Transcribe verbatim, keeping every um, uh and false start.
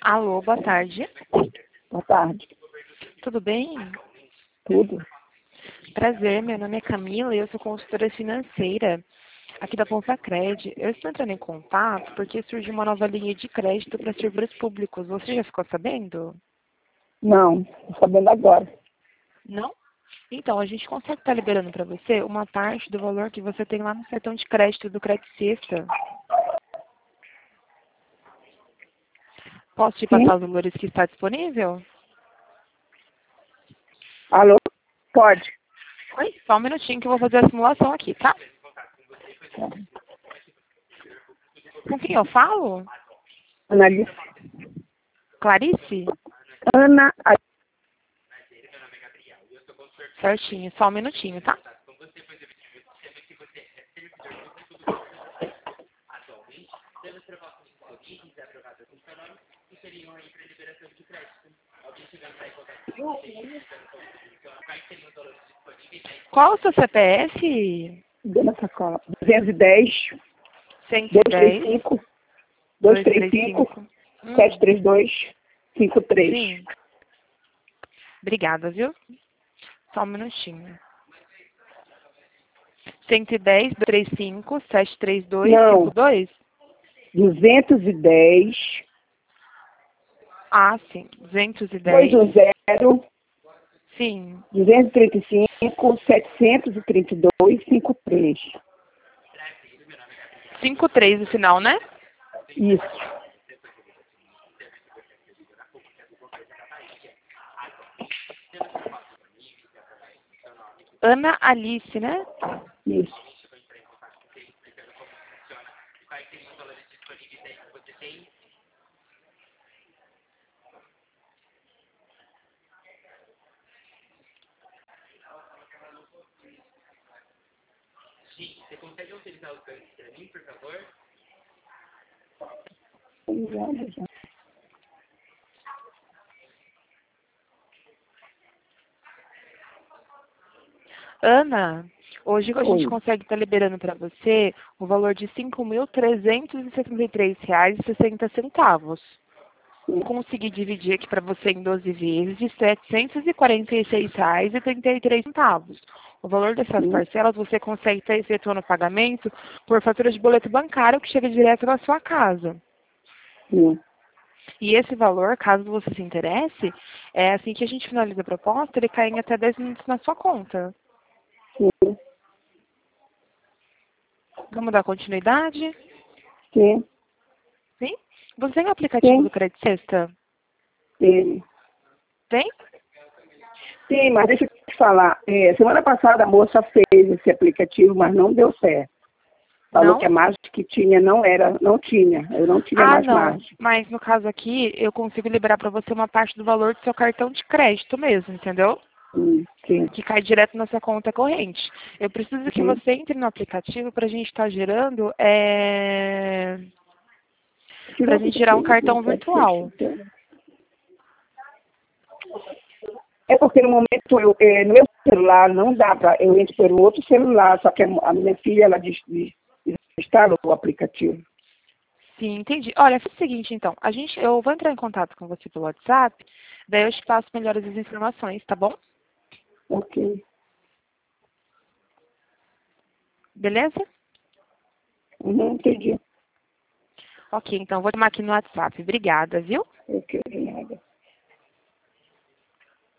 Alô, boa tarde. Boa tarde. Tudo bem? Tudo? Prazer, meu nome é Camila e eu sou consultora financeira aqui da Cred. Eu estou entrando em contato porque surgiu uma nova linha de crédito para servidores públicos. Você já ficou sabendo? Não, estou sabendo agora. Não? Então, a gente consegue estar liberando para você uma parte do valor que você tem lá no cartão de crédito do Credit Sexta. Posso te Sim. passar os valores que está disponível? Alô? Pode. Oi? Só um minutinho que eu vou fazer a simulação aqui, tá? Com quem eu falo? Analice. Clarice? Ana. Certinho, só um minutinho, tá? Qual o seu C P F? Dona Sacola. duzentos e dez, cento e dez, duzentos e trinta e cinco, duzentos e trinta e cinco, Hum, setecentos e trinta e dois, cinquenta e três. sim. Obrigada, viu? Só um minutinho. cento e dez, duzentos e trinta e cinco, setecentos e trinta e dois, Não. cinquenta e dois? duzentos e dez, Ah, sim. duzentos e dez. duzentos e dez, Sim. duzentos e trinta e cinco, setecentos e trinta e dois, cinquenta e três. cinquenta e três no final, né? Isso. Ana Alice, né? Isso. Ana, hoje a gente Oi. consegue estar liberando para você o valor de cinco mil trezentos e setenta e três reais e sessenta centavos. Consegui dividir aqui para você em doze vezes de setecentos e quarenta e seis reais e trinta e três centavos. O valor dessas Sim. parcelas você consegue estar efetuando o pagamento por fatura de boleto bancário que chega direto na sua casa. Sim. E esse valor, caso você se interesse, é assim que a gente finaliza a proposta, ele cai em até dez minutos na sua conta. Sim. Vamos dar continuidade? Sim. Sim? Você tem o aplicativo Sim. do Credit Sexta? Sim. Tem? Sim, mas deixa eu te falar. É, semana passada a moça fez esse aplicativo, mas não deu certo. Falou Não? que a margem que tinha não era, não tinha. Eu não tinha Ah, mais não. margem. Mas no caso aqui, eu consigo liberar para você uma parte do valor do seu cartão de crédito mesmo, entendeu? Hum, sim. Que cai direto na sua conta corrente. Eu preciso que Uhum. você entre no aplicativo para a gente estar gerando, é... para a Tirou gente tudo gerar um aqui. cartão virtual. É porque no momento, eu, é, no meu celular não dá para, eu entro pelo outro celular, só que a, a minha filha, ela diz, diz, instalou o aplicativo. Sim, entendi. Olha, faz o seguinte então, a gente, eu vou entrar em contato com você pelo WhatsApp, daí eu te passo melhores as informações, tá bom? Ok. Beleza? Uhum, entendi. Ok, então vou chamar aqui no WhatsApp. Obrigada, viu? Ok.